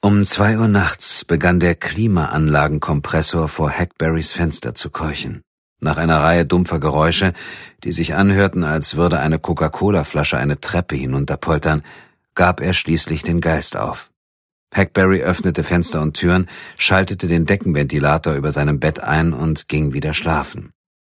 Um 2 Uhr nachts begann der Klimaanlagenkompressor vor Hackberrys Fenster zu keuchen. Nach einer Reihe dumpfer Geräusche, die sich anhörten, als würde eine Coca-Cola-Flasche eine Treppe hinunterpoltern, gab er schließlich den Geist auf. Hackberry öffnete Fenster und Türen, schaltete den Deckenventilator über seinem Bett ein und ging wieder schlafen.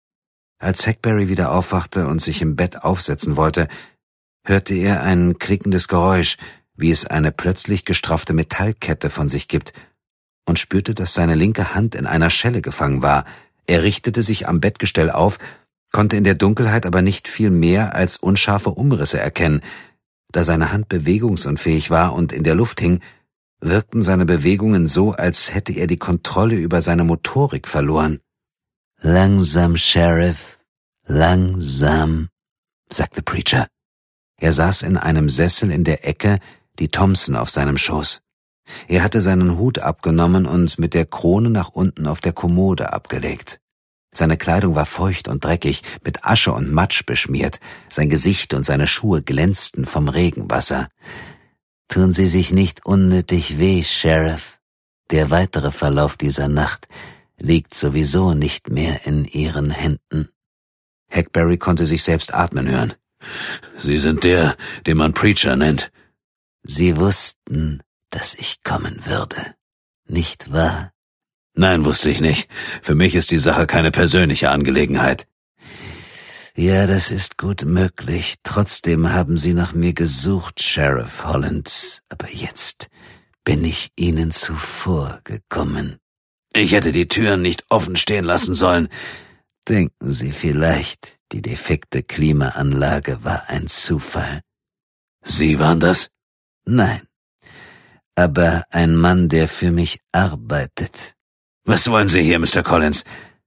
Als Hackberry wieder aufwachte und sich im Bett aufsetzen wollte, hörte er ein klickendes Geräusch, wie es eine plötzlich gestraffte Metallkette von sich gibt, und spürte, dass seine linke Hand in einer Schelle gefangen war. Er richtete sich am Bettgestell auf, konnte in der Dunkelheit aber nicht viel mehr als unscharfe Umrisse erkennen. Da seine Hand bewegungsunfähig war und in der Luft hing, wirkten seine Bewegungen so, als hätte er die Kontrolle über seine Motorik verloren. »Langsam, Sheriff, langsam«, sagte Preacher. Er saß in einem Sessel in der Ecke, die Thompson auf seinem Schoß. Er hatte seinen Hut abgenommen und mit der Krone nach unten auf der Kommode abgelegt. Seine Kleidung war feucht und dreckig, mit Asche und Matsch beschmiert. Sein Gesicht und seine Schuhe glänzten vom Regenwasser. »Tun Sie sich nicht unnötig weh, Sheriff. Der weitere Verlauf dieser Nacht liegt sowieso nicht mehr in Ihren Händen.« Hackberry konnte sich selbst atmen hören. »Sie sind der, den man Preacher nennt.« »Sie wussten, dass ich kommen würde, nicht wahr?« »Nein, wusste ich nicht. Für mich ist die Sache keine persönliche Angelegenheit.« »Ja, das ist gut möglich. Trotzdem haben Sie nach mir gesucht, Sheriff Holland. Aber jetzt bin ich Ihnen zuvorgekommen.« »Ich hätte die Türen nicht offen stehen lassen sollen.« »Denken Sie vielleicht, die defekte Klimaanlage war ein Zufall?« »Sie waren das?« »Nein, aber ein Mann, der für mich arbeitet.« »Was wollen Sie hier, Mr. Collins?«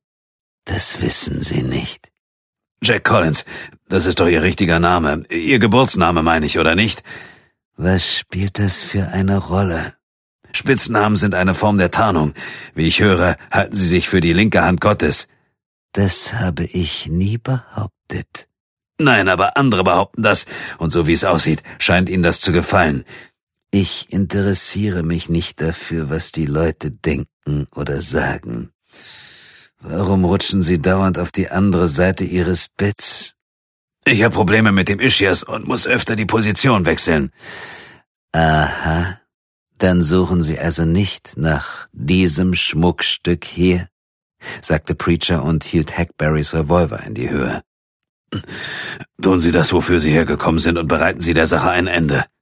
»Das wissen Sie nicht.« »Jack Collins, das ist doch Ihr richtiger Name. Ihr Geburtsname, meine ich, oder nicht?« »Was spielt das für eine Rolle?« »Spitznamen sind eine Form der Tarnung. Wie ich höre, halten Sie sich für die linke Hand Gottes.« »Das habe ich nie behauptet.« »Nein, aber andere behaupten das, und so wie es aussieht, scheint Ihnen das zu gefallen.« »Ich interessiere mich nicht dafür, was die Leute denken oder sagen. Warum rutschen Sie dauernd auf die andere Seite Ihres Betts?« »Ich habe Probleme mit dem Ischias und muss öfter die Position wechseln.« »Aha, dann suchen Sie also nicht nach diesem Schmuckstück hier«, sagte Preacher und hielt Hackberrys Revolver in die Höhe. »Tun Sie das, wofür Sie hergekommen sind, und bereiten Sie der Sache ein Ende.«